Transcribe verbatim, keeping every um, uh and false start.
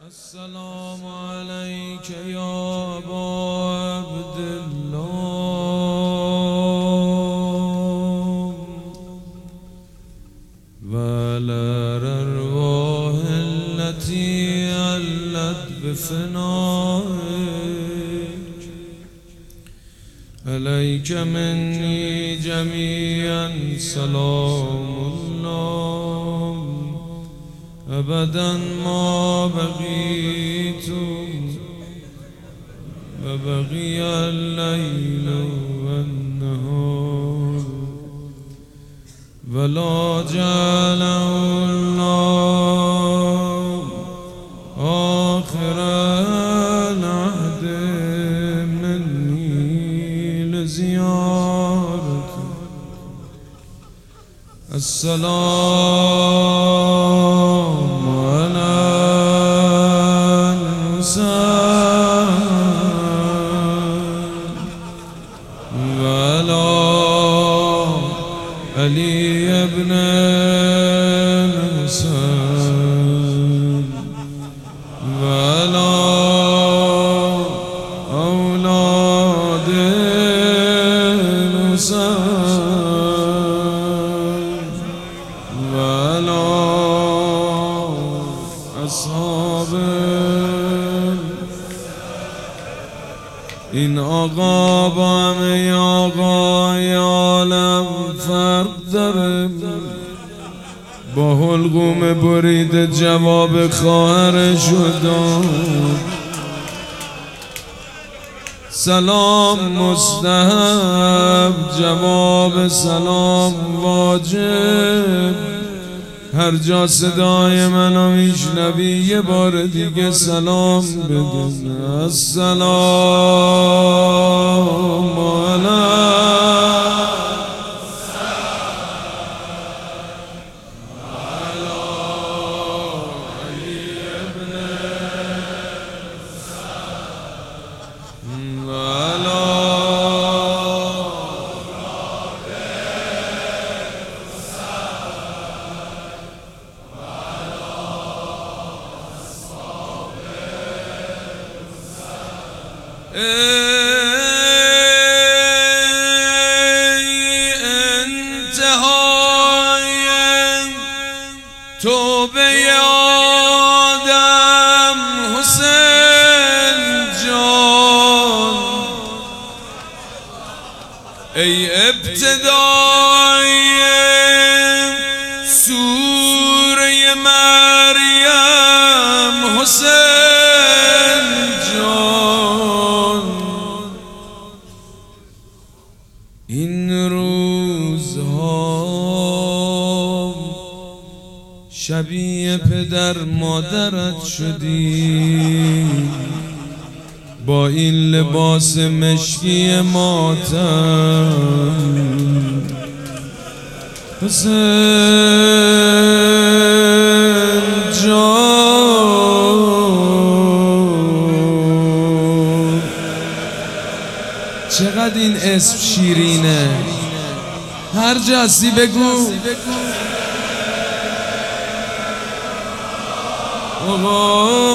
السلام عليك يا أبا عبد الله وعلى الأرواح التي علت بفنائك عليك مني جميعا سلام الله أبدا ما بقيت وبقي الليل والنهار ولا جعله الله آخر العهد مني لزيارته. السلام على الحسين وعلى علي بن الحسين وعلى أولاد الحسين وعلى أصحابه. این آقا با همه آقای عالم فرق داره، با حلقوم برید جواب خواهرش داد. سلام مستحب، جواب سلام واجب. هر جا صدای منو میشنوی یه بار دیگه سلام بدون. السلام علیکم ای انتهای توبه آدم حسین جان، ای ابتدای سوره مریم حسین جان. این روزها شبیه پدر مادرت شدی، با این لباس مشکی ماتم. حسین جان، چقدر این اسم شیرینه، هر جا هستی بگو. آقا